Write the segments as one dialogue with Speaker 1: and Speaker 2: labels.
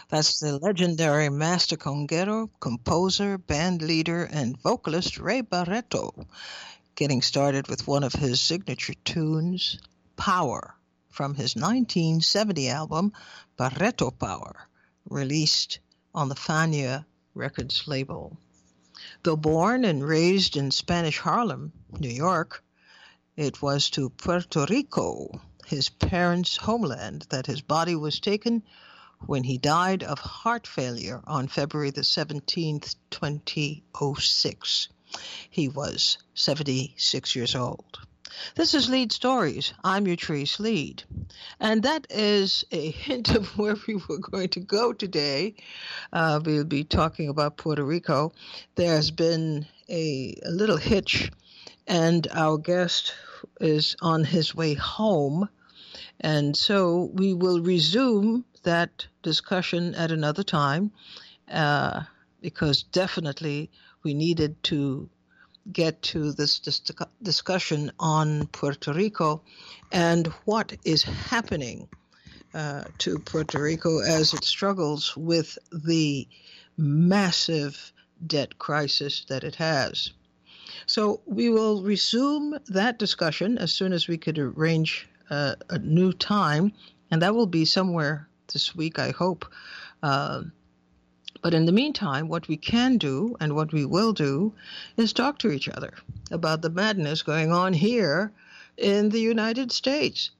Speaker 1: That's the legendary master conguero, composer, band leader, and vocalist Ray Barretto, getting started with one of his signature tunes, Power, from his 1970 album, Barretto Power, released on the Fania Records label. Though born and raised in Spanish Harlem, New York, it was to Puerto Rico, his parents' homeland, that his body was taken when he died of heart failure on February the 17th, 2006. He was 76 years old. This is Lead Stories. I'm Utrice Lead. And that is a hint of where we were going to go today. We'll be talking about Puerto Rico. There's been a little hitch, and our guest is on his way home. And so we will resume that discussion at another time because definitely we needed to get to this discussion on Puerto Rico and what is happening to Puerto Rico as it struggles with the massive debt crisis that it has. So we will resume that discussion as soon as we could arrange a new time, and that will be somewhere this week, I hope. But in the meantime, what we can do and what we will do is talk to each other about the madness going on here in the United States.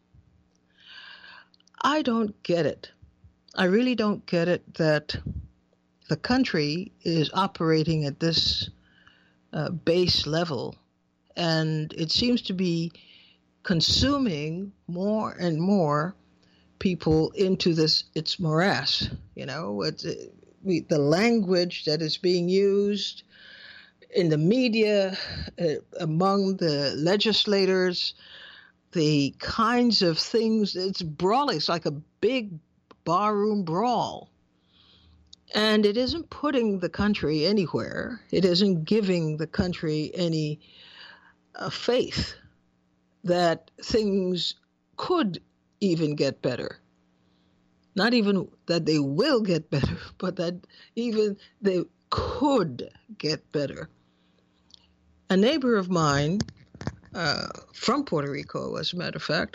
Speaker 1: I don't get it. I really don't get it that the country is operating at this base level, and it seems to be consuming more and more people into its morass. You know, the language that is being used in the media, among the legislators, the kinds of things, it's brawling. It's like a big barroom brawl. And it isn't putting the country anywhere. It isn't giving the country any faith that things could even get better. Not even that they will get better, but that even they could get better. A neighbor of mine from Puerto Rico, as a matter of fact,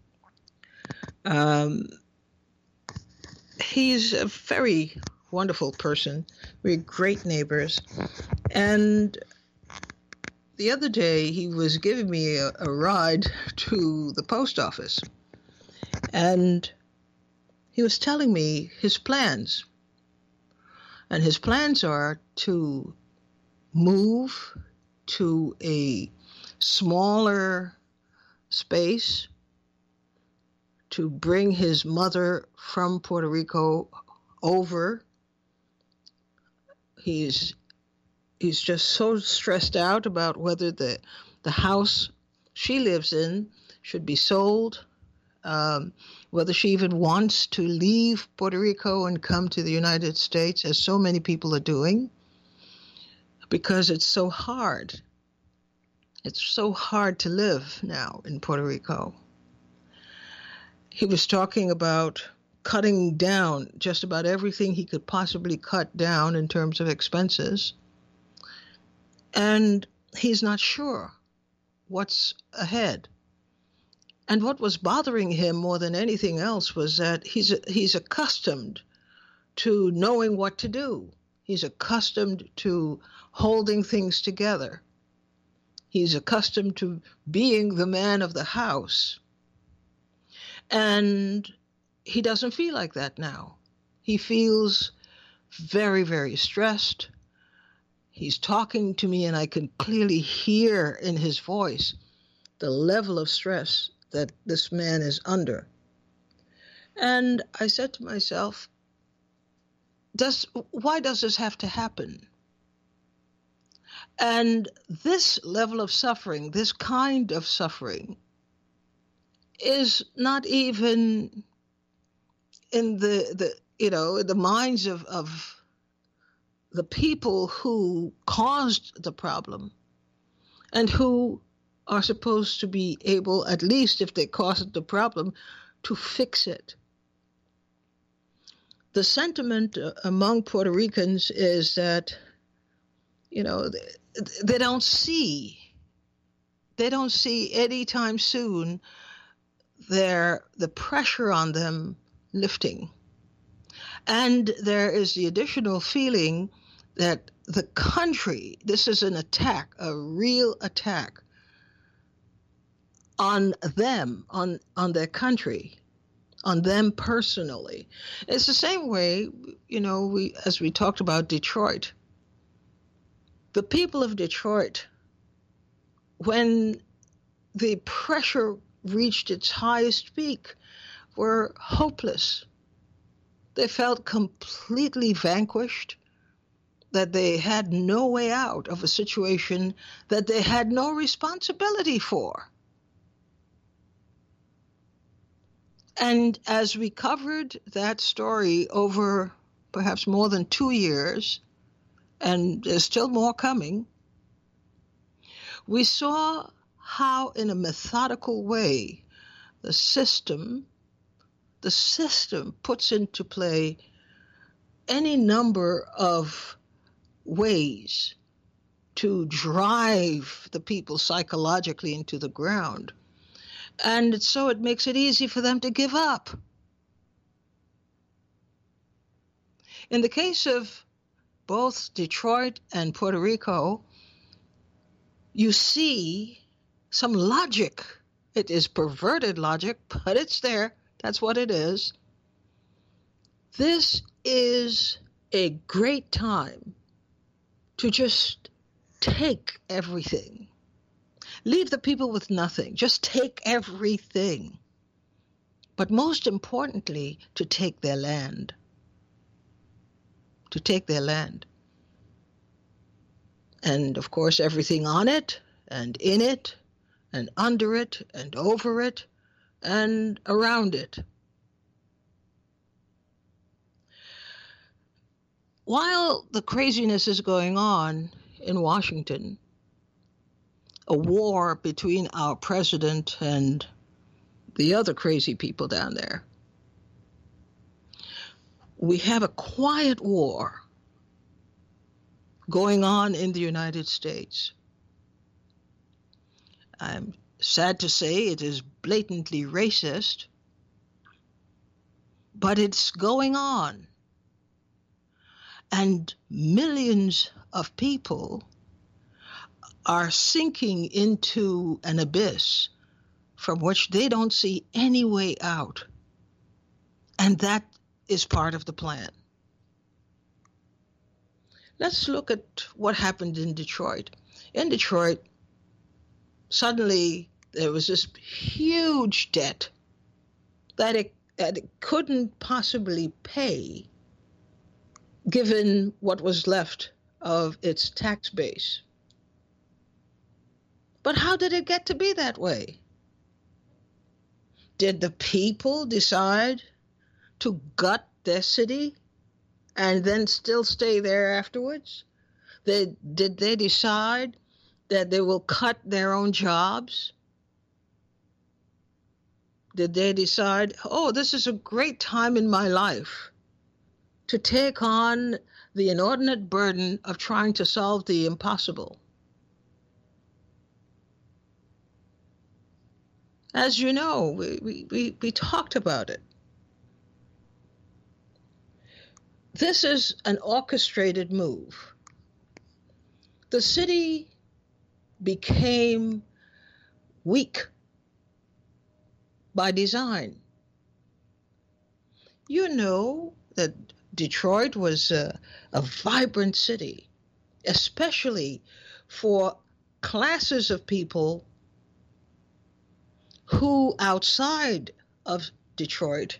Speaker 1: he's a very wonderful person. We're great neighbors. And the other day, he was giving me a ride to the post office. And he was telling me his plans. And his plans are to move to a smaller space, to bring his mother from Puerto Rico over. He's just so stressed out about whether the house she lives in should be sold, whether she even wants to leave Puerto Rico and come to the United States, as so many people are doing, because it's so hard. It's so hard to live now in Puerto Rico. He was talking about cutting down just about everything he could possibly cut down in terms of expenses. And he's not sure what's ahead. And what was bothering him more than anything else was that he's accustomed to knowing what to do. He's accustomed to holding things together. He's accustomed to being the man of the house. And he doesn't feel like that now. He feels very, very stressed. He's talking to me, and I can clearly hear in his voice the level of stress that this man is under. And I said to myself, why does this have to happen? And this level of suffering, this kind of suffering, is not even in the minds of the people who caused the problem and who are supposed to be able, at least if they caused the problem, to fix it. the sentiment among Puerto Ricans is that, they don't see anytime soon the pressure on them lifting. And there is the additional feeling that the country, this is an attack, a real attack on them, on their country, on them personally. It's the same way, as we talked about Detroit. The people of Detroit, when the pressure reached its highest peak, were hopeless. They felt completely vanquished, that they had no way out of a situation that they had no responsibility for. And as we covered that story over perhaps more than 2 years, and there's still more coming, we saw how in a methodical way the system puts into play any number of ways to drive the people psychologically into the ground. And so it makes it easy for them to give up. In the case of both Detroit and Puerto Rico, you see some logic. It is perverted logic, but it's there. That's what it is. This is a great time to just take everything. Leave the people with nothing. Just take everything. But most importantly, to take their land. To take their land. And of course, everything on it, and in it, and under it, and over it, and around it. While the craziness is going on in Washington, a war between our president and the other crazy people down there, we have a quiet war going on in the United States. I'm sad to say it is blatantly racist, but it's going on. And millions of people are sinking into an abyss from which they don't see any way out. And that is part of the plan. Let's look at what happened in Detroit. In Detroit, suddenly there was this huge debt that it couldn't possibly pay, given what was left of its tax base. But how did it get to be that way? Did the people decide to gut their city and then still stay there afterwards? Did they decide that they will cut their own jobs? Did they decide, oh, this is a great time in my life to take on the inordinate burden of trying to solve the impossible? As you know, we talked about it. This is an orchestrated move. The city became weak by design. You know that Detroit was a vibrant city, especially for classes of people who outside of Detroit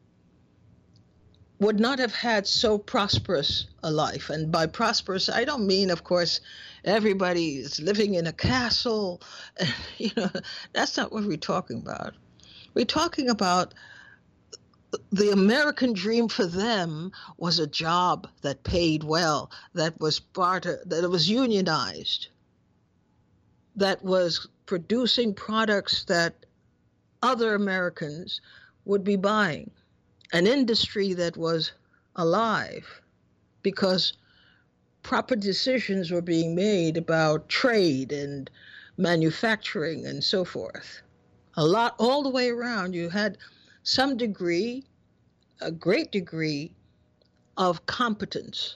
Speaker 1: would not have had so prosperous a life. And by prosperous, I don't mean, of course, everybody is living in a castle. That's not what we're talking about. We're talking about the American dream for them was a job that paid well, that was that was unionized, that was producing products that other Americans would be buying, an industry that was alive because proper decisions were being made about trade and manufacturing and so forth. A lot, all the way around, you had some degree, a great degree of competence.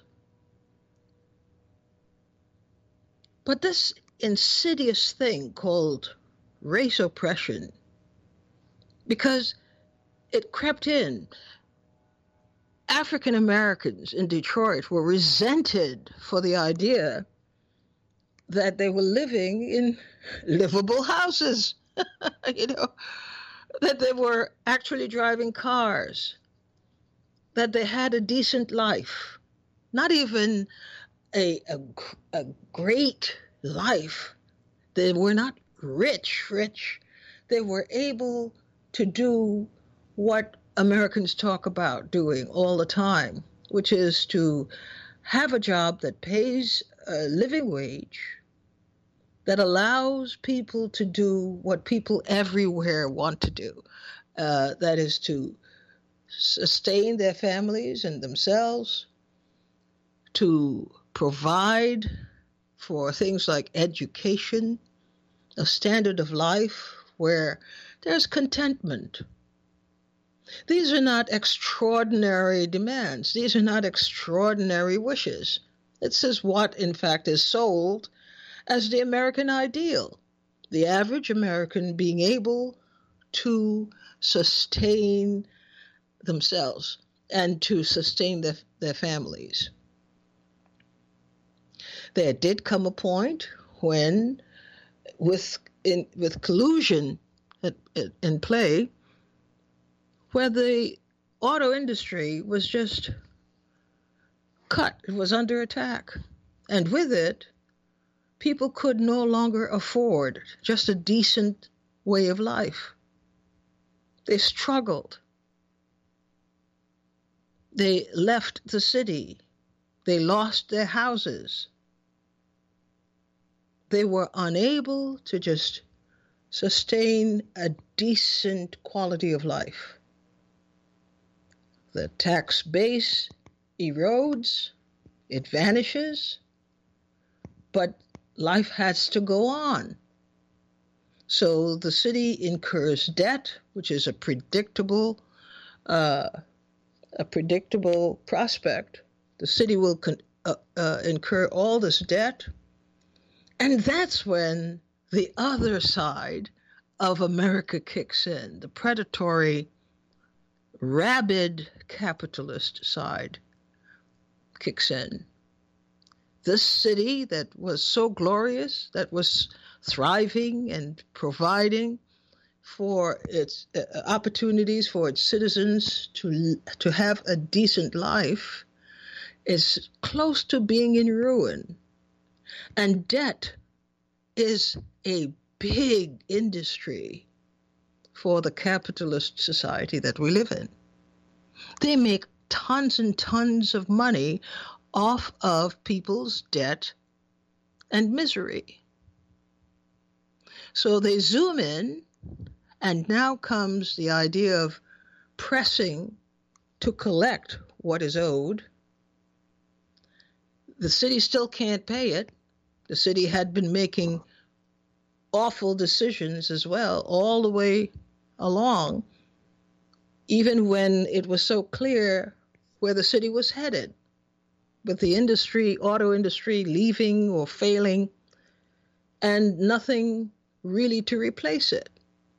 Speaker 1: But this insidious thing called race oppression, because it crept in, African Americans in Detroit were resented for the idea that they were living in livable houses, that they were actually driving cars, that they had a decent life, not even a great life. They were not rich. They were able to do what Americans talk about doing all the time, which is to have a job that pays a living wage, that allows people to do what people everywhere want to do, that is to sustain their families and themselves, to provide for things like education, a standard of life where there's contentment. These are not extraordinary demands. These are not extraordinary wishes. This is what, in fact, is sold as the American ideal. The average American being able to sustain themselves and to sustain their families. There did come a point when, with collusion in play, where the auto industry was just cut. It was under attack. And with it, people could no longer afford just a decent way of life. They struggled. They left the city. They lost their houses. They were unable to just sustain a decent quality of life. The tax base erodes, it vanishes, but life has to go on. So the city incurs debt, which is a predictable prospect. The city will incur all this debt, and that's when the other side of America kicks in, the predatory, rabid capitalist side kicks in. This city that was so glorious, that was thriving and providing for its opportunities for its citizens to have a decent life, is close to being in ruin. And debt is a big industry for the capitalist society that we live in. They make tons and tons of money off of people's debt and misery. So they zoom in, and now comes the idea of pressing to collect what is owed. The city still can't pay it. The city had been making awful decisions as well all the way along, even when it was so clear where the city was headed, with the auto industry leaving or failing, and nothing really to replace it.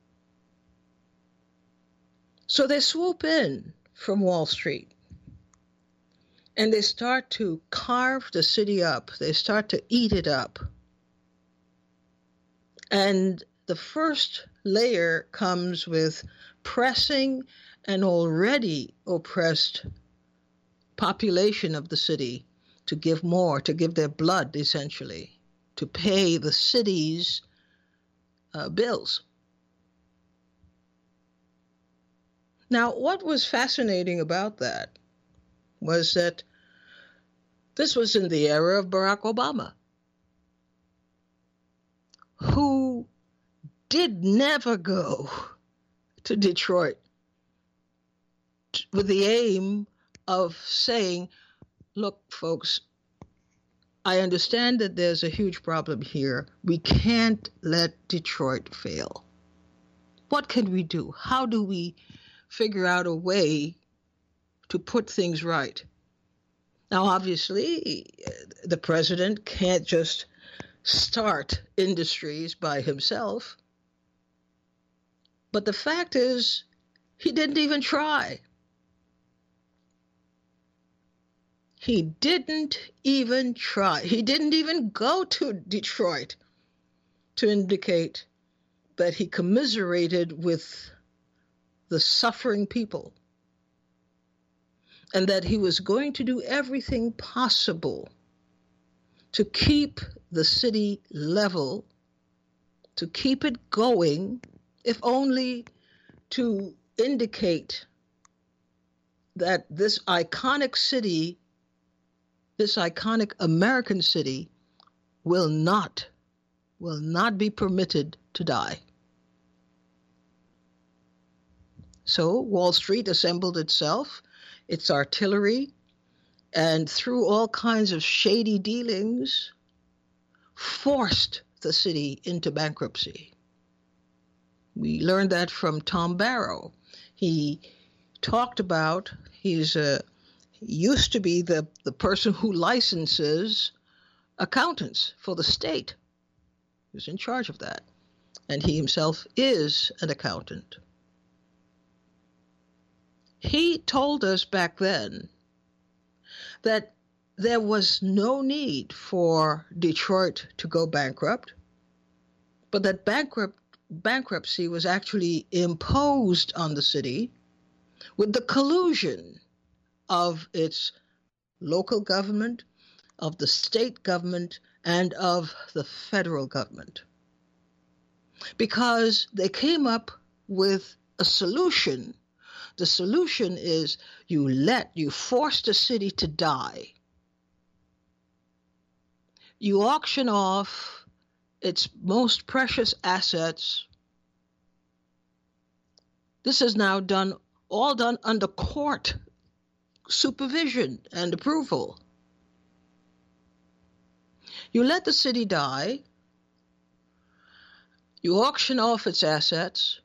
Speaker 1: So they swoop in from Wall Street, and they start to carve the city up. They start to eat it up. And the first layer comes with pressing an already oppressed population of the city to give more, to give their blood, essentially, to pay the city's bills. Now, what was fascinating about that was that this was in the era of Barack Obama, who did never go to Detroit with the aim of saying, look, folks, I understand that there's a huge problem here. We can't let Detroit fail. What can we do? How do we figure out a way to put things right? Now, obviously, the president can't just start industries by himself. But the fact is, he didn't even try. He didn't even try. He didn't even go to Detroit to indicate that he commiserated with the suffering people and that he was going to do everything possible to keep the city level, to keep it going, if only to indicate that this iconic city, this iconic American city, will not be permitted to die. So Wall Street assembled itself, its artillery, and through all kinds of shady dealings, forced the city into bankruptcy. We learned that from Tom Barrow. He talked about, he used to be the person who licenses accountants for the state. He was in charge of that. And he himself is an accountant. He told us back then that there was no need for Detroit to go bankrupt, but that bankruptcy was actually imposed on the city with the collusion of its local government, of the state government, and of the federal government. Because they came up with a solution. The solution is you force the city to die. You auction off its most precious assets. This is now all done under court supervision and approval. You let the city die. You auction off its assets.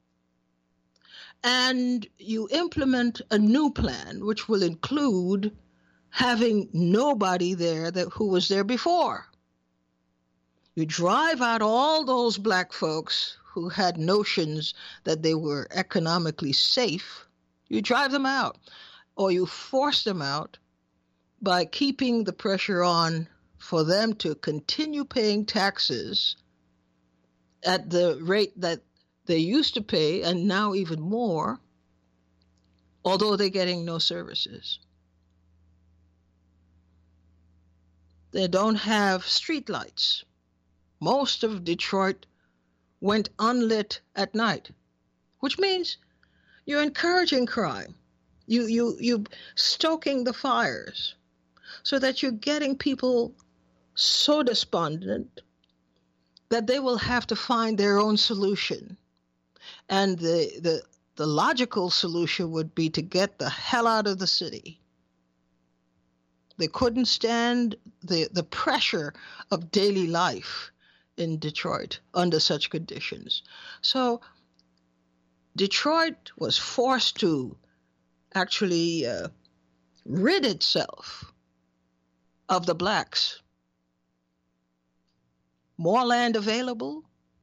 Speaker 1: And you implement a new plan, which will include having nobody there who was there before. You drive out all those black folks who had notions that they were economically safe. You drive them out, or you force them out by keeping the pressure on for them to continue paying taxes at the rate that they used to pay, and now even more, although they're getting no services. They don't have street lights. Most of Detroit went unlit at night, which means you're encouraging crime. You stoking the fires so that you're getting people so despondent that they will have to find their own solution. And the logical solution would be to get the hell out of the city. They couldn't stand the pressure of daily life in Detroit under such conditions. So Detroit was forced to actually rid itself of the blacks. More land available,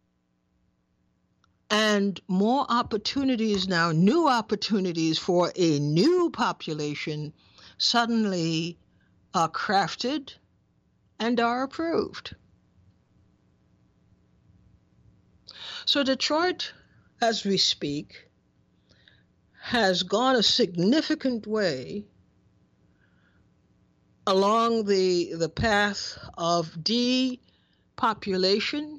Speaker 1: and more opportunities now, new opportunities for a new population suddenly are crafted and are approved. So Detroit, as we speak, has gone a significant way along the path of depopulation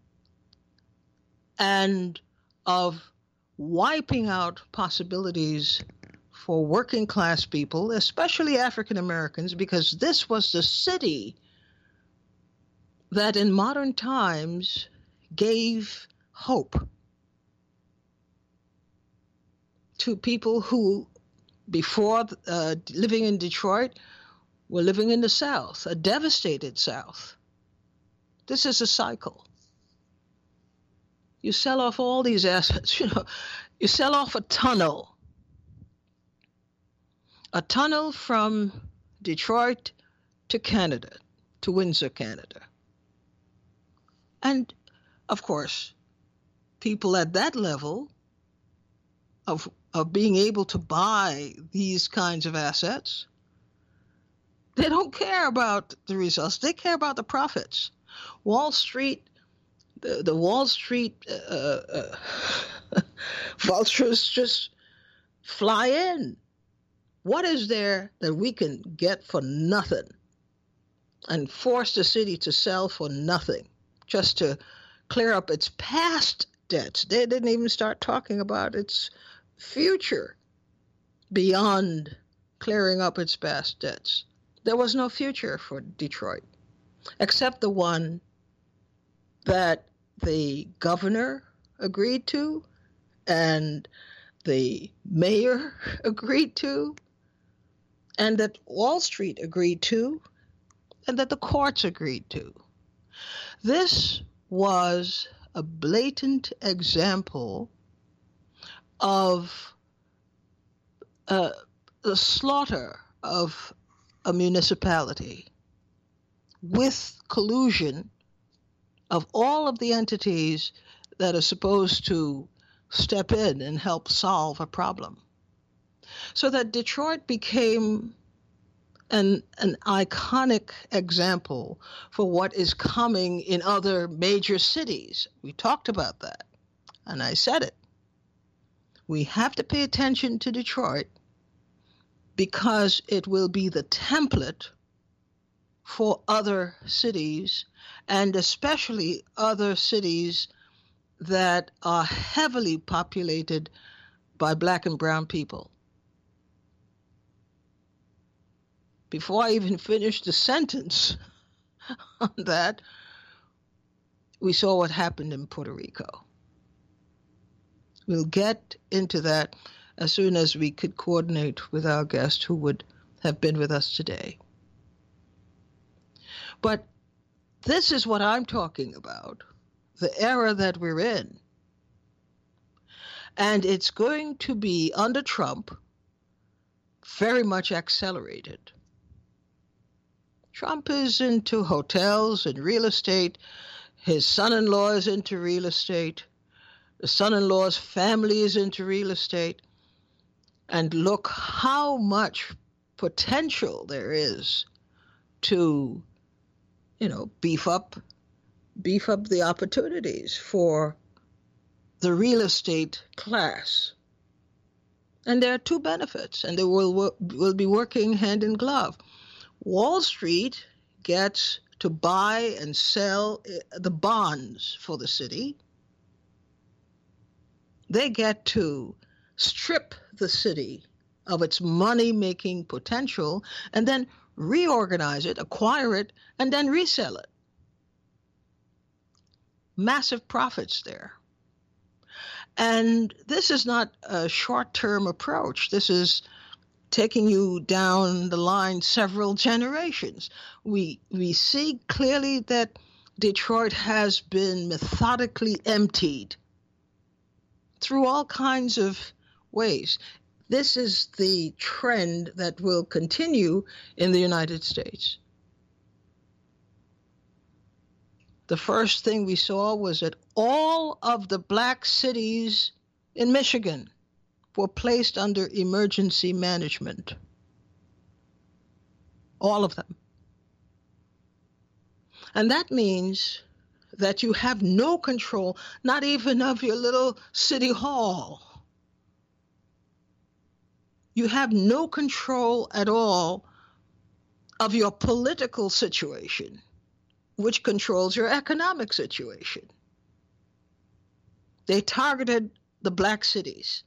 Speaker 1: and of wiping out possibilities for working class people, especially African Americans, because this was the city that in modern times gave hope to people who before living in Detroit, were living in the South, a devastated South. This is a cycle. You sell off all these assets, you sell off a tunnel from Detroit to Canada, to Windsor, Canada. And of course, people at that level of being able to buy these kinds of assets, they don't care about the results. They care about the profits. Wall Street, the Wall Street vultures just fly in. What is there that we can get for nothing and force the city to sell for nothing just to clear up its past debts? They didn't even start talking about its future beyond clearing up its past debts. There was no future for Detroit except the one that the governor agreed to and the mayor agreed to and that Wall Street agreed to and that the courts agreed to. This was a blatant example of the slaughter of a municipality with collusion of all of the entities that are supposed to step in and help solve a problem. So that Detroit became an iconic example for what is coming in other major cities. We talked about that, and I said it. We have to pay attention to Detroit because it will be the template for other cities, and especially other cities that are heavily populated by Black and brown people. Before I even finished the sentence on that, we saw what happened in Puerto Rico. We'll get into that as soon as we could coordinate with our guest who would have been with us today. But this is what I'm talking about, the era that we're in. And it's going to be, under Trump, very much accelerated. Trump is into hotels and real estate. His son-in-law is into real estate. The son-in-law's family is into real estate. And look how much potential there is to, beef up the opportunities for the real estate class. And there are two benefits, and they will be working hand in glove. Wall Street gets to buy and sell the bonds for the city. They get to strip the city of its money-making potential and then reorganize it, acquire it, and then resell it. Massive profits there. And this is not a short-term approach. This is taking you down the line several generations. We see clearly that Detroit has been methodically emptied through all kinds of ways. This is the trend that will continue in the United States. The first thing we saw was that all of the Black cities in Michigan were placed under emergency management. All of them. And that means that you have no control, not even of your little city hall. You have no control at all of your political situation, which controls your economic situation. They targeted the Black cities.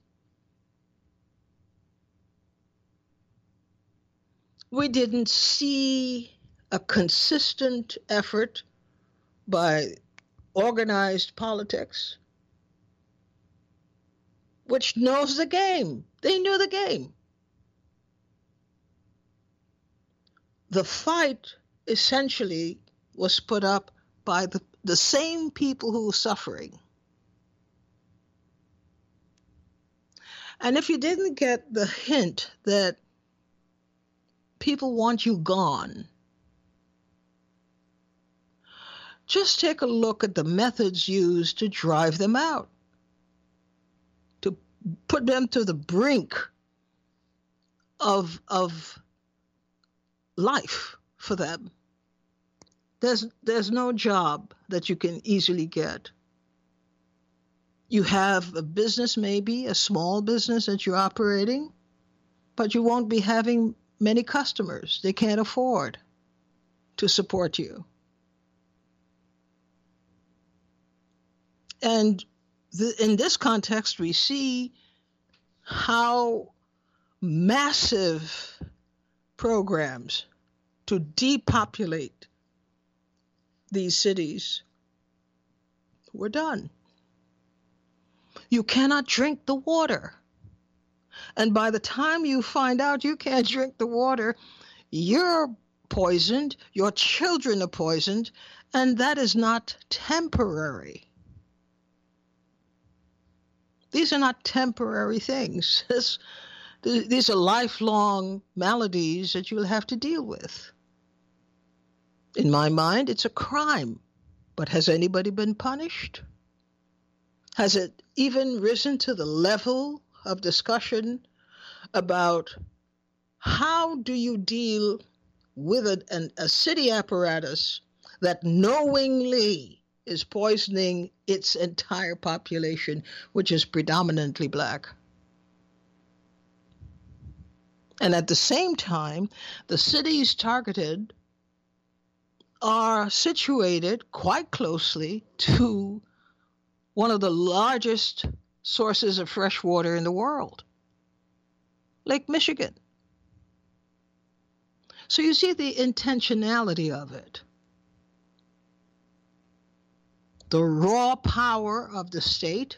Speaker 1: We didn't see a consistent effort by organized politics, which knows the game. They knew the game. the fight essentially was put up by the same people who were suffering. And if you didn't get the hint that people want you gone, just take a look at the methods used to drive them out, to put them to the brink of life for them. There's no job that you can easily get. You have a business, maybe a small business that you're operating, but you won't be having many customers. They can't afford to support you. And in this context, we see how massive programs to depopulate these cities were done. You cannot drink the water. And by the time you find out you can't drink the water, you're poisoned, your children are poisoned, and that is not temporary. These are not temporary things. These are lifelong maladies that you'll have to deal with. In my mind, it's a crime. But has anybody been punished? Has it even risen to the level of discussion about how do you deal with a city apparatus that knowingly is poisoning its entire population, which is predominantly black? And at the same time, the cities targeted are situated quite closely to one of the largest sources of fresh water in the world, Lake Michigan. So you see the intentionality of it. The raw power of the state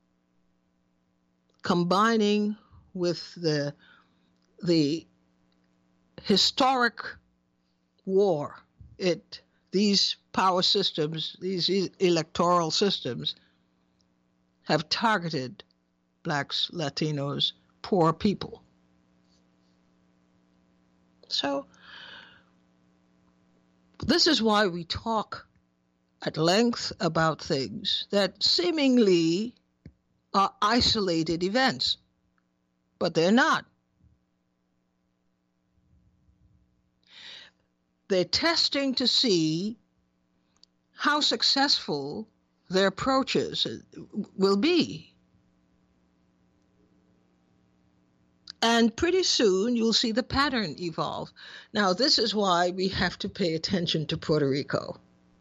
Speaker 1: combining with the historic war. These power systems, these electoral systems, have targeted blacks, Latinos, poor people. So this is why we talk at length about things that seemingly are isolated events, but they're not. They're testing to see how successful their approaches will be. And pretty soon you'll see the pattern evolve. Now, this is why we have to pay attention to Puerto Rico.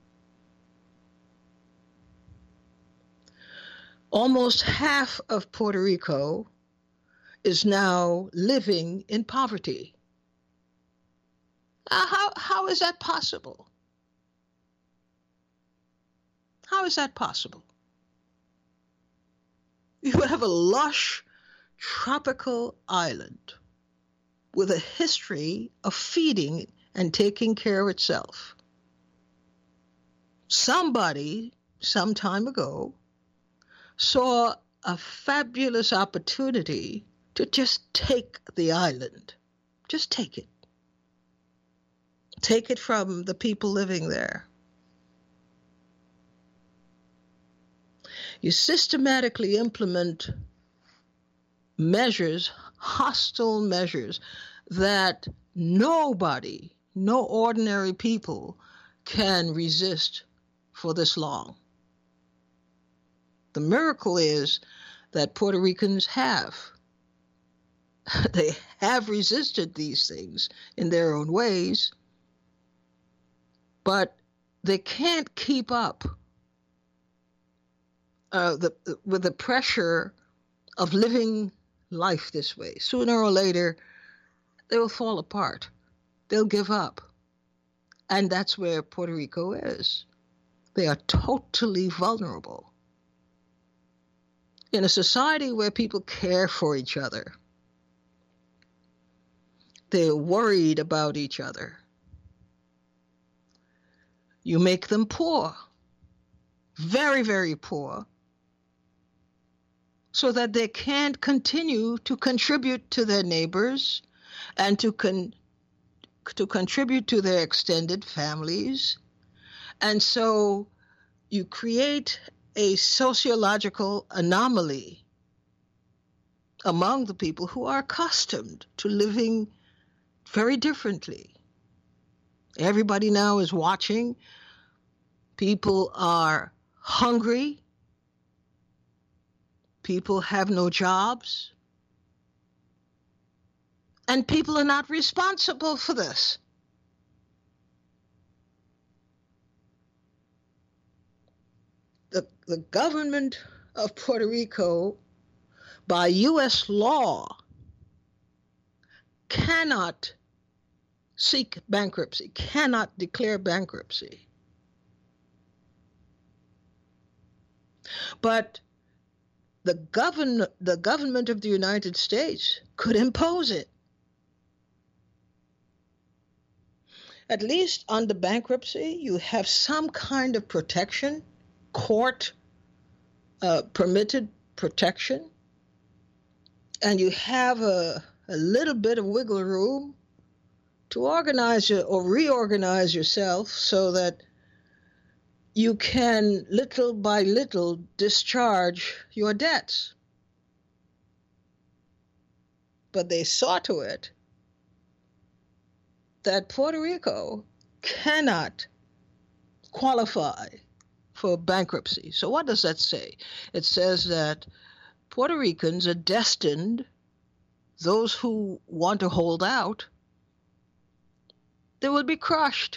Speaker 1: Almost half of Puerto Rico is now living in poverty. How is that possible? How is that possible? You have a lush tropical island with a history of feeding and taking care of itself. Somebody, some time ago, saw a fabulous opportunity to just take the island. Just take it. Take it from the people living there. You systematically implement measures, hostile measures, that nobody, no ordinary people can resist for this long. The miracle is that Puerto Ricans have. They have resisted these things in their own ways, but they can't keep up with the pressure of living life this way. Sooner or later, they will fall apart. They'll give up. And that's where Puerto Rico is. They are totally vulnerable. In a society where people care for each other, they're worried about each other, You make them poor, very, very poor, so that they can't continue to contribute to their neighbors and to contribute to their extended families. And so you create a sociological anomaly among the people who are accustomed to living very differently. Everybody now is watching. People are hungry. People have no jobs. And people are not responsible for this. The government of Puerto Rico, by U.S. law, cannot seek bankruptcy, cannot declare bankruptcy. But the government of the United States could impose it. At least under bankruptcy, you have some kind of protection, court permitted protection, and you have a little bit of wiggle room to organize or reorganize yourself so that you can little by little discharge your debts. But they saw to it that Puerto Rico cannot qualify for bankruptcy. So what does that say? It says that Puerto Ricans are destined, those who want to hold out, they will be crushed.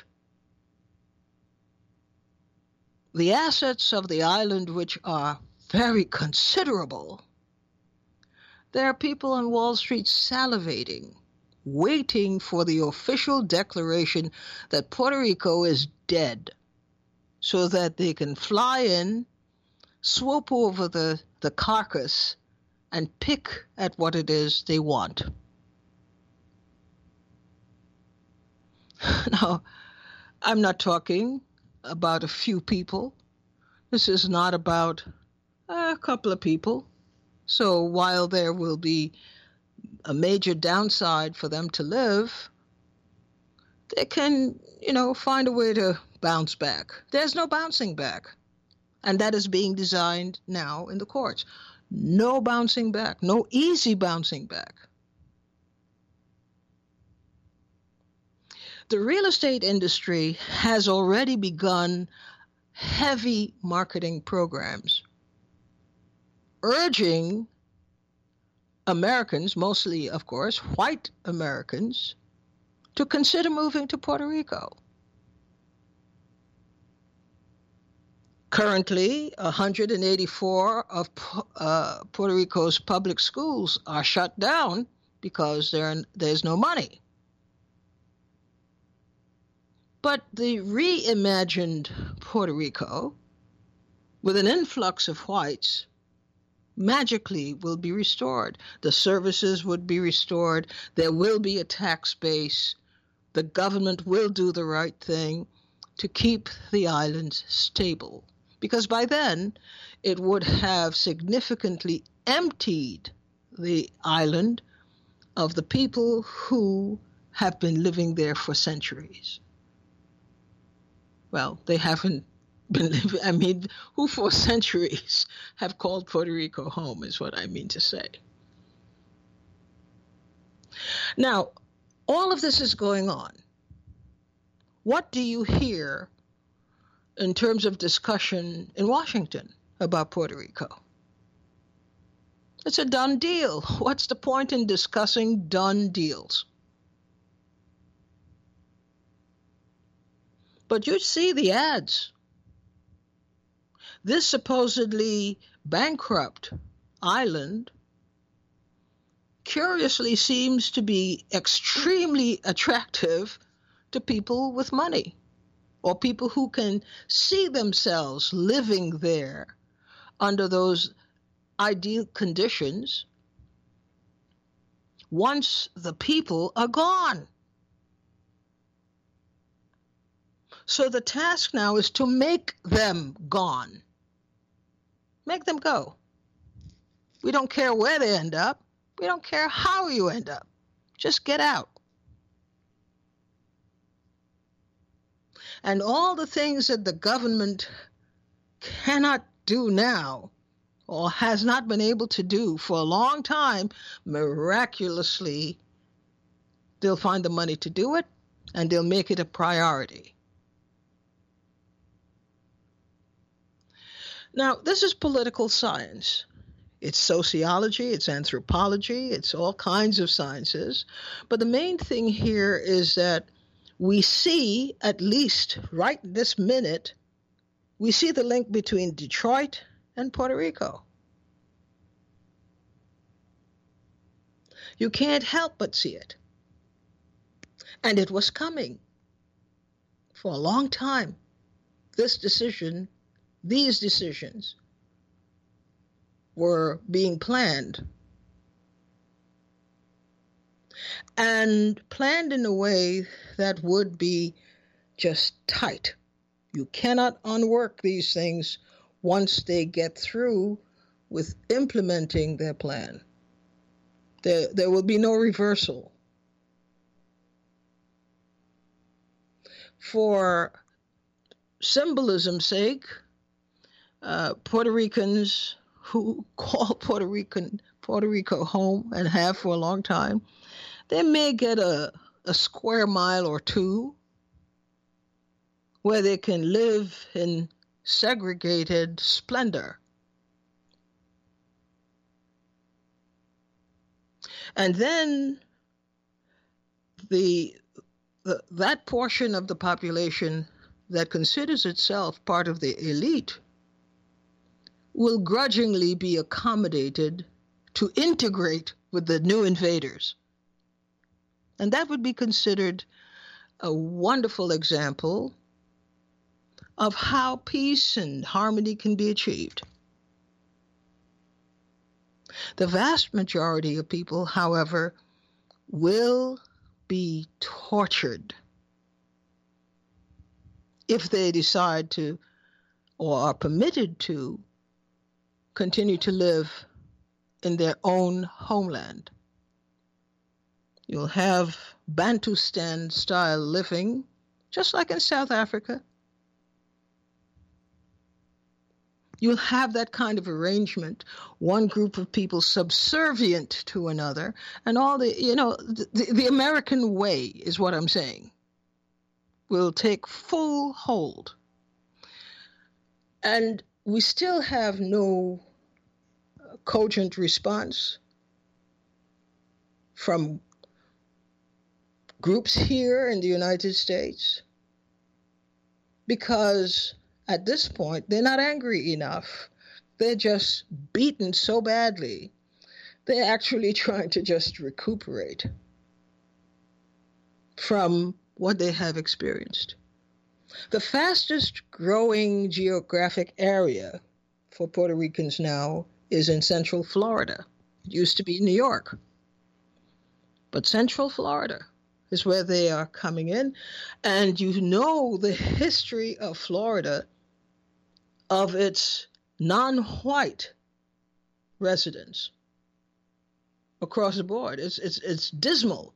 Speaker 1: The assets of the island, which are very considerable, there are people on Wall Street salivating, waiting for the official declaration that Puerto Rico is dead, so that they can fly in, swoop over the carcass, and pick at what it is they want. Now, I'm not talking about a few people. This is not about a couple of people. So while there will be a major downside for them to live, they can, find a way to bounce back. There's no bouncing back. And that is being designed now in the courts. No bouncing back, no easy bouncing back. The real estate industry has already begun heavy marketing programs, urging Americans, mostly, of course, white Americans, to consider moving to Puerto Rico. Currently, 184 of Puerto Rico's public schools are shut down because there's no money. But the reimagined Puerto Rico, with an influx of whites, magically will be restored. The services would be restored. There will be a tax base. The government will do the right thing to keep the island stable, because by then it would have significantly emptied the island of the people who have been living there for centuries. Well, they haven't been living, who for centuries have called Puerto Rico home is what I mean to say. Now, all of this is going on. What do you hear in terms of discussion in Washington about Puerto Rico? It's a done deal. What's the point in discussing done deals? But you see the ads. This supposedly bankrupt island curiously seems to be extremely attractive to people with money, or people who can see themselves living there under those ideal conditions once the people are gone. So the task now is to make them gone. Make them go. We don't care where they end up. We don't care how you end up. Just get out. And all the things that the government cannot do now, or has not been able to do for a long time, miraculously, they'll find the money to do it, and they'll make it a priority. Now, this is political science. It's sociology, it's anthropology, it's all kinds of sciences. But the main thing here is that we see, at least right this minute, we see the link between Detroit and Puerto Rico. You can't help but see it. And it was coming for a long time. These decisions were being planned. And planned in a way that would be just tight. You cannot unwork these things once they get through with implementing their plan. There will be no reversal. For symbolism's sake, Puerto Ricans who call Puerto Rico home and have for a long time, they may get a square mile or two where they can live in segregated splendor. And then that portion of the population that considers itself part of the elite will grudgingly be accommodated to integrate with the new invaders. And that would be considered a wonderful example of how peace and harmony can be achieved. The vast majority of people, however, will be tortured if they decide to, or are permitted to, continue to live in their own homeland. You'll have Bantustan-style living, just like in South Africa. You'll have that kind of arrangement, one group of people subservient to another, and all the American way is what I'm saying, will take full hold. And we still have no cogent response from groups here in the United States, because at this point, they're not angry enough. They're just beaten so badly. They're actually trying to just recuperate from what they have experienced. The fastest growing geographic area for Puerto Ricans now is in Central Florida. It used to be New York. But Central Florida is where they are coming in. And you know the history of Florida, of its non-white residents across the board. It's dismal.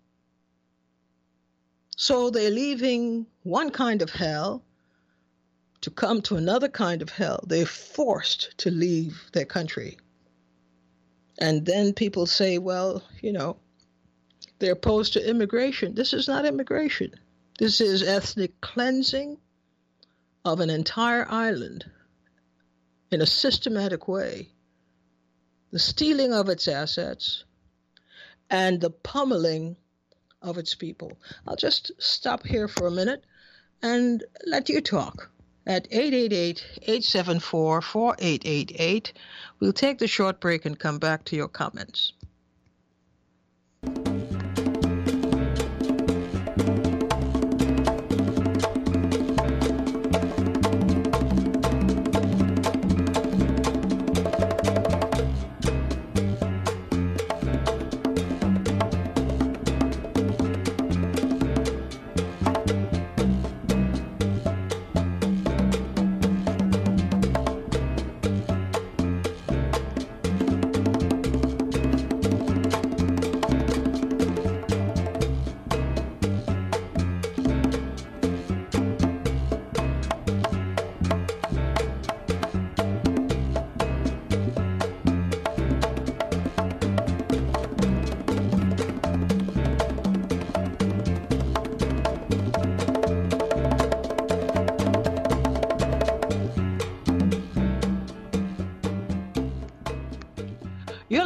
Speaker 1: So they're leaving one kind of hell to come to another kind of hell. They're forced to leave their country. And then people say, well, they're opposed to immigration. This is not immigration. This is ethnic cleansing of an entire island in a systematic way, the stealing of its assets, and the pummeling of its people. I'll just stop here for a minute and let you talk at 888-874-4888. We'll take the short break and come back to your comments.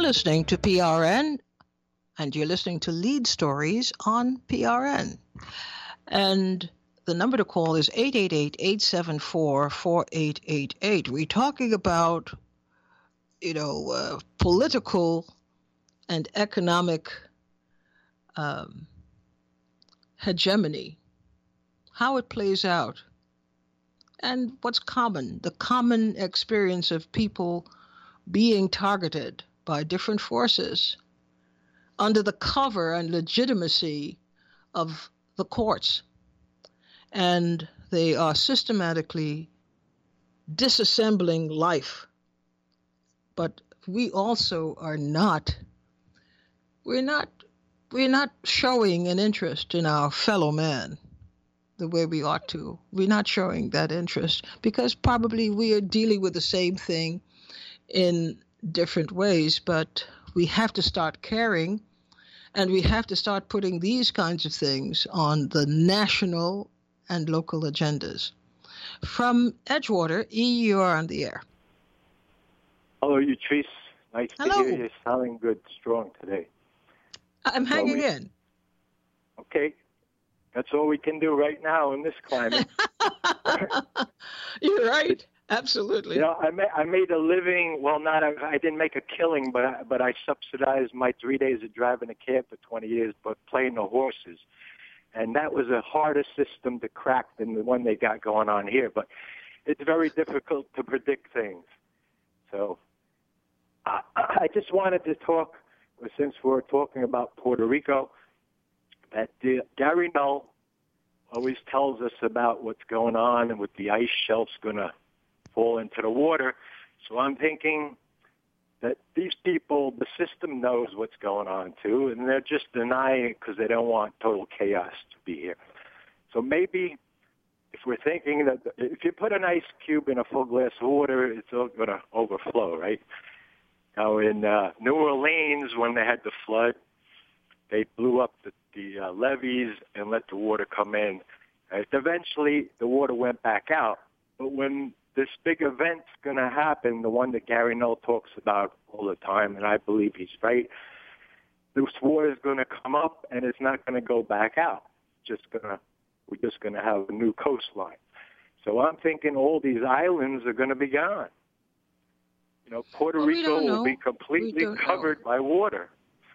Speaker 1: listening to PRN, and you're listening to Lead Stories on PRN. And the number to call is 888-874-4888. We're talking about, political and economic hegemony, how it plays out, and what's common, the common experience of people being targeted by different forces under the cover and legitimacy of the courts. And they are systematically disassembling life. But we also are not, we're not showing an interest in our fellow man the way we ought to. We're not showing that interest because probably we are dealing with the same thing in different ways, but we have to start caring, and we have to start putting these kinds of things on the national and local agendas. From Edgewater, you are on the air.
Speaker 2: Hello, Utrice. Nice
Speaker 1: Hello.
Speaker 2: to hear you sounding good, strong today.
Speaker 1: I'm hanging in.
Speaker 2: Okay. That's all we can do right now in this climate.
Speaker 1: You're right. Absolutely.
Speaker 2: I made a living. Well, I didn't make a killing, but I subsidized my 3 days of driving a cab for 20 years, but playing the horses. And that was a harder system to crack than the one they got going on here. But it's very difficult to predict things. So I just wanted to talk, since we're talking about Puerto Rico, that Gary Null always tells us about what's going on and with the ice shelves going to fall into the water. So I'm thinking that these people, the system knows what's going on too, and they're just denying it because they don't want total chaos to be here. So maybe if we're thinking that if you put an ice cube in a full glass of water, it's all going to overflow, right? Now in New Orleans, when they had the flood, they blew up the levees and let the water come in. Eventually, the water went back out. But when this big event's going to happen, the one that Gary Null talks about all the time, and I believe he's right, this water is going to come up and it's not going to go back out. We're just going to have a new coastline. So I'm thinking all these islands are going to be gone. Puerto Rico will be completely covered by water.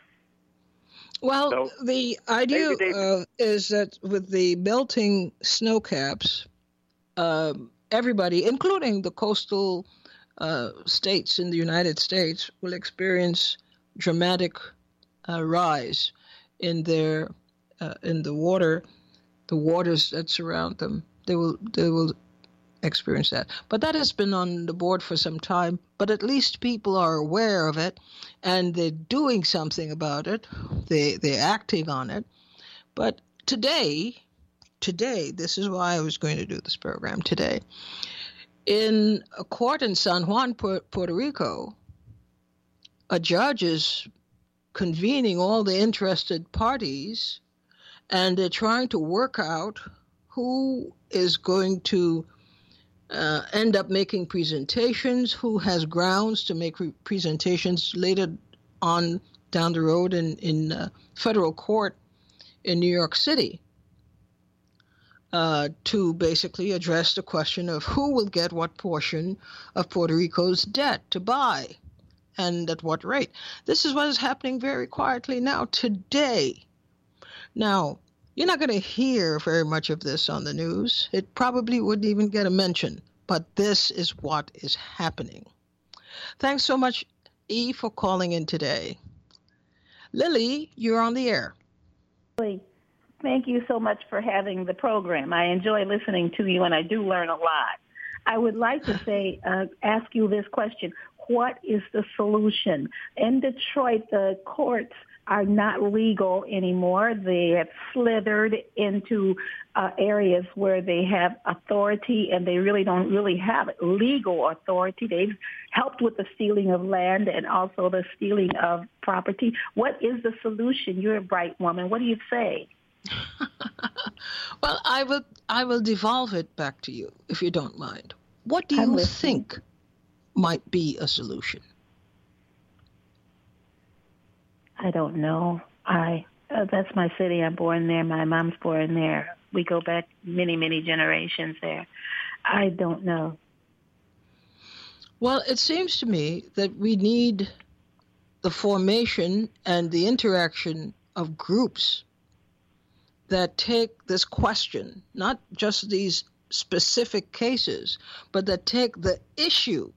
Speaker 1: Well,
Speaker 2: So
Speaker 1: the idea is that with the melting snow caps, everybody, including the coastal states in the United States, will experience dramatic rise in their in the waters that surround them. They will experience that. But that has been on the board for some time. But at least people are aware of it, and they're doing something about it. They're acting on it. But today, this is why I was going to do this program today. In a court in San Juan, Puerto Rico, a judge is convening all the interested parties, and they're trying to work out who is going to end up making presentations, who has grounds to make presentations later on down the road in federal court in New York City, to basically address the question of who will get what portion of Puerto Rico's debt to buy and at what rate. This is what is happening very quietly now today. Now, you're not going to hear very much of this on the news. It probably wouldn't even get a mention, but this is what is happening. Thanks so much, E, for calling in today. Lily, you're on the air.
Speaker 3: Thank you so much for having the program. I enjoy listening to you, and I do learn a lot. I would like to ask you this question. What is the solution? In Detroit, the courts are not legal anymore. They have slithered into areas where they have authority, and they really don't have legal authority. They've helped with the stealing of land and also the stealing of property. What is the solution? You're a bright woman. What do you say?
Speaker 1: Well, I will devolve it back to you, if you don't mind. What do you think might be a solution?
Speaker 3: I don't know. That's my city. I'm born there. My mom's born there. We go back many, many generations there. I don't know.
Speaker 1: Well, it seems to me that we need the formation and the interaction of groups that take this question, not just these specific cases, but that take the issue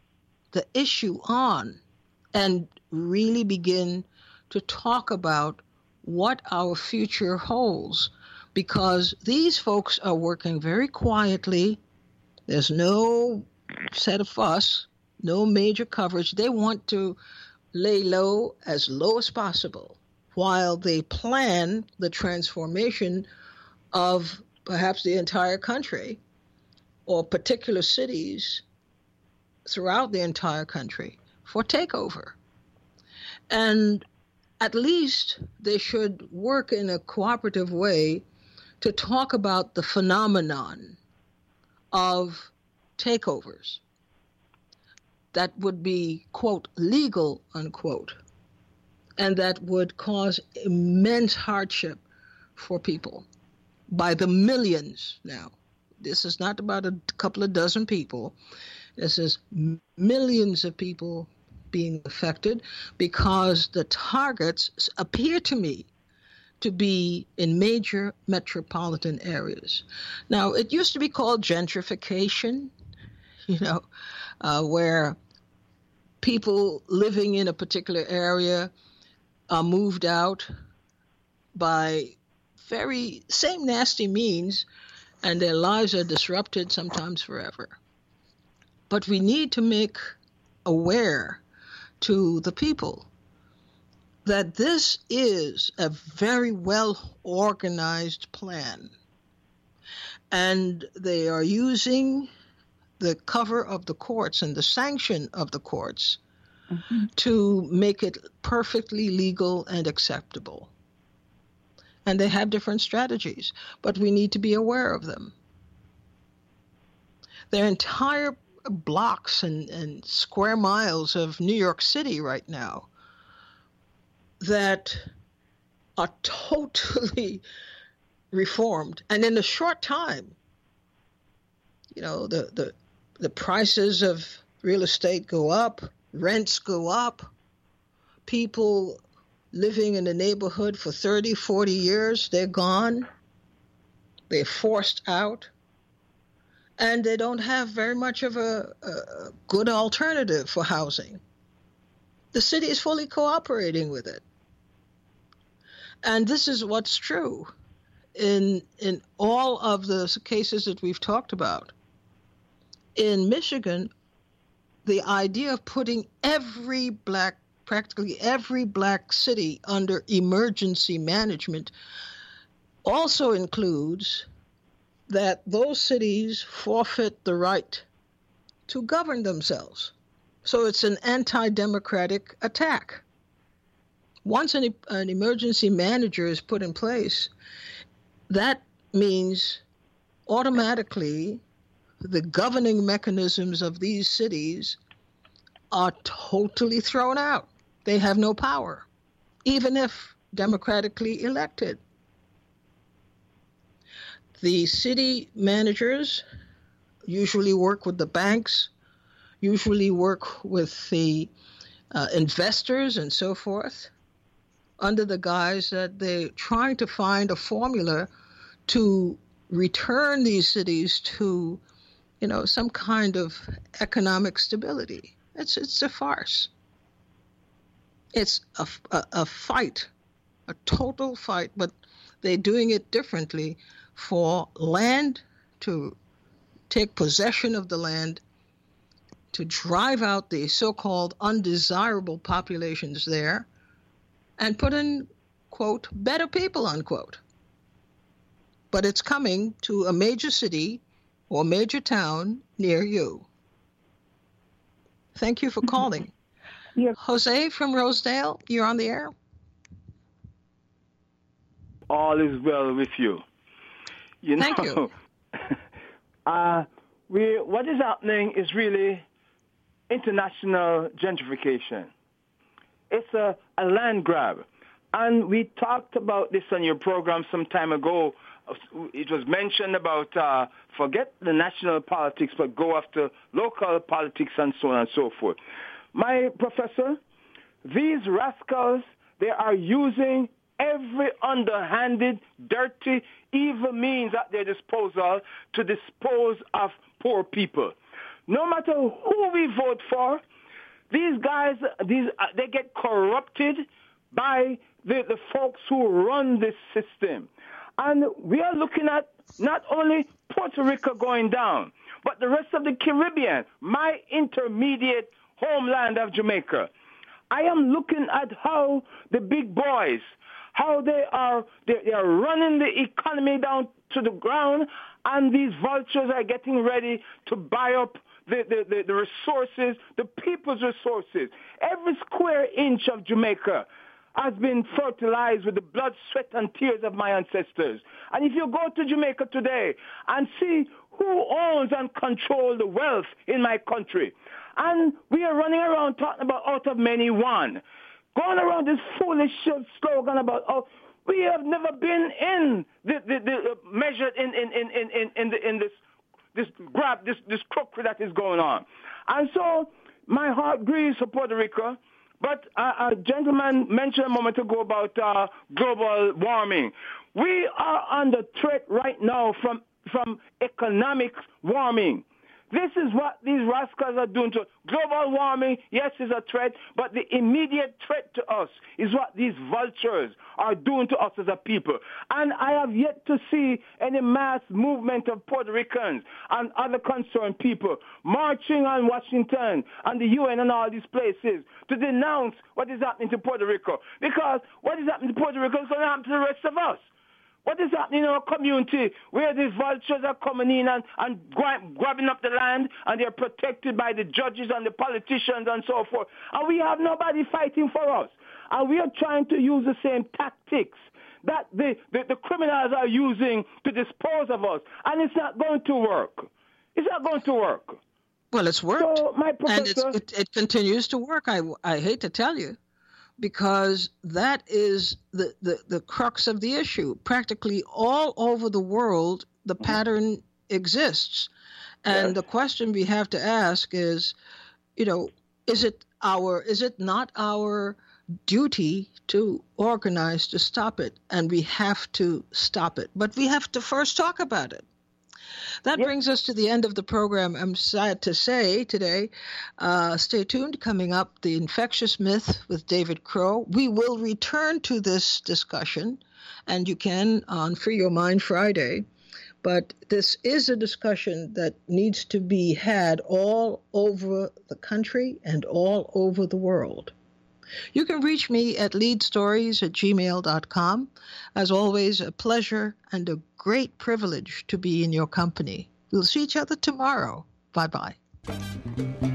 Speaker 1: on and really begin to talk about what our future holds. Because these folks are working very quietly. There's no set of fuss, no major coverage. They want to lay low as possible while they plan the transformation of perhaps the entire country or particular cities throughout the entire country for takeover. And at least they should work in a cooperative way to talk about the phenomenon of takeovers that would be, quote, legal, unquote, and that would cause immense hardship for people by the millions now. This is not about a couple of dozen people. This is millions of people being affected because the targets appear to me to be in major metropolitan areas. Now, it used to be called gentrification, where people living in a particular area are moved out by very same nasty means, and their lives are disrupted, sometimes forever. But we need to make aware to the people that this is a very well-organized plan. And they are using the cover of the courts and the sanction of the courts to make it perfectly legal and acceptable. And they have different strategies, but we need to be aware of them. There are entire blocks and square miles of New York City right now that are totally reformed. And in a short time, the prices of real estate go up, rents go up, people living in the neighborhood for 30, 40 years, they're gone, they're forced out, and they don't have very much of a good alternative for housing. The city is fully cooperating with it. And this is what's true in all of the cases that we've talked about. In Michigan, the idea of putting practically every black city under emergency management also includes that those cities forfeit the right to govern themselves. So it's an anti-democratic attack. Once an emergency manager is put in place, that means automatically the governing mechanisms of these cities are totally thrown out. They have no power, even if democratically elected. The city managers usually work with the banks, usually work with the investors and so forth, under the guise that they're trying to find a formula to return these cities to, some kind of economic stability. It's a farce. It's a fight, a total fight, but they're doing it differently for land, to take possession of the land, to drive out the so-called undesirable populations there, and put in, quote, better people, unquote. But it's coming to a major city or major town near you. Thank you for calling.
Speaker 3: Yes.
Speaker 1: Jose from Rosedale, you're on the air.
Speaker 4: All is well with you.
Speaker 1: Thank you.
Speaker 4: What is happening is really international gentrification. it's a land grab. And we talked about this on your program some time ago. It was mentioned about forget the national politics, but go after local politics and so on and so forth. My professor, these rascals, they are using every underhanded, dirty, evil means at their disposal to dispose of poor people. No matter who we vote for, these guys, they get corrupted by the folks who run this system. And we are looking at not only Puerto Rico going down, but the rest of the Caribbean, my intermediate homeland of Jamaica. I am looking at how the big boys, how they are running the economy down to the ground, and these vultures are getting ready to buy up the resources, the people's resources. Every square inch of Jamaica has been fertilized with the blood, sweat, and tears of my ancestors. And if you go to Jamaica today and see who owns and controls the wealth in my country, and we are running around talking about out of many one, going around this foolish slogan about, oh, we have never been in the measured in this grab, this crookery that is going on. And so my heart grieves for Puerto Rico. But a gentleman mentioned a moment ago about global warming. We are under threat right now from economic warming. This is what these rascals are doing to us. Global warming, yes, is a threat, but the immediate threat to us is what these vultures are doing to us as a people. And I have yet to see any mass movement of Puerto Ricans and other concerned people marching on Washington and the UN and all these places to denounce what is happening to Puerto Rico. Because what is happening to Puerto Rico is going to happen to the rest of us. What is happening in our community where these vultures are coming in and grabbing up the land, and they're protected by the judges and the politicians and so forth. And we have nobody fighting for us. And we are trying to use the same tactics that the criminals are using to dispose of us. And it's not going to work. It's not going to work.
Speaker 1: Well, it's worked.
Speaker 4: So, my professor,
Speaker 1: and it continues to work. I hate to tell you, because that is the crux of the issue. Practically all over the world, the pattern exists. And the question we have to ask is, is it not our duty to organize to stop it? And we have to stop it. But we have to first talk about it. That brings us to the end of the program. I'm sad to say today. Stay tuned. Coming up, The Infectious Myth with David Crow. We will return to this discussion, and you can on Free Your Mind Friday. But this is a discussion that needs to be had all over the country and all over the world. You can reach me at leadstories@gmail.com. As always, a pleasure and a great privilege to be in your company. We'll see each other tomorrow. Bye-bye.